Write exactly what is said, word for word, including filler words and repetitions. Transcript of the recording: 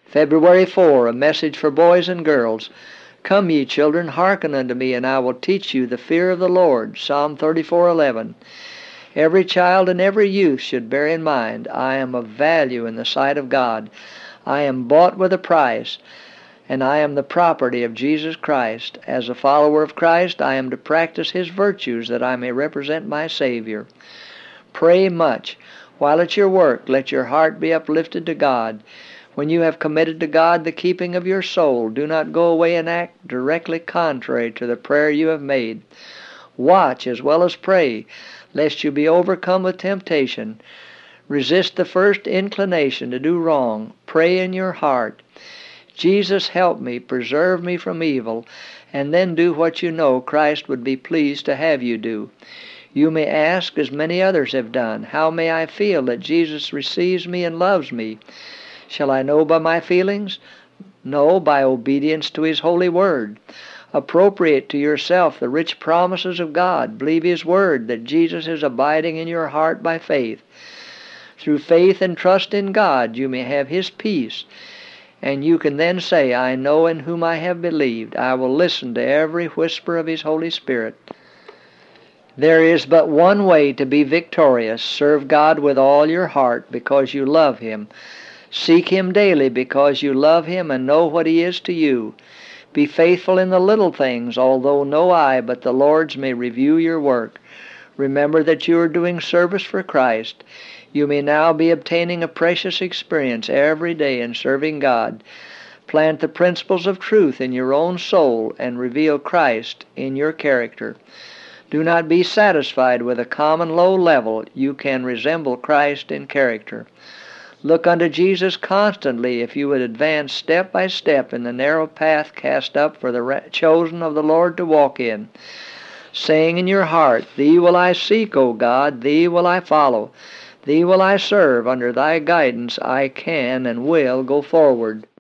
February fourth, a message for boys and girls. Come, ye children, hearken unto me, and I will teach you the fear of the Lord. Psalm thirty-four eleven. Every child and every youth should bear in mind, I am of value in the sight of God. I am bought with a price, and I am the property of Jesus Christ. As a follower of Christ, I am to practice His virtues that I may represent my Savior. Pray much. While at your work, let your heart be uplifted to God. When you have committed to God the keeping of your soul, do not go away and act directly contrary to the prayer you have made. Watch as well as pray, lest you be overcome with temptation. Resist the first inclination to do wrong. Pray in your heart, Jesus, help me, preserve me from evil, and then do what you know Christ would be pleased to have you do. You may ask, as many others have done, how may I feel that Jesus receives me and loves me? Shall I know by my feelings? No, by obedience to His holy word. Appropriate to yourself the rich promises of God. Believe His word that Jesus is abiding in your heart by faith. Through faith and trust in God, you may have His peace, and you can then say, I know in whom I have believed. I will listen to every whisper of His Holy Spirit. There is but one way to be victorious. Serve God with all your heart because you love Him. Seek Him daily because you love Him and know what He is to you. Be faithful in the little things, although no eye but the Lord's may review your work. Remember that you are doing service for Christ. You may now be obtaining a precious experience every day in serving God. Plant the principles of truth in your own soul and reveal Christ in your character. Do not be satisfied with a common low level. You can resemble Christ in character. Look unto Jesus constantly if you would advance step by step in the narrow path cast up for the chosen of the Lord to walk in, saying in your heart, Thee will I seek, O God, Thee will I follow, Thee will I serve, under Thy guidance I can and will go forward.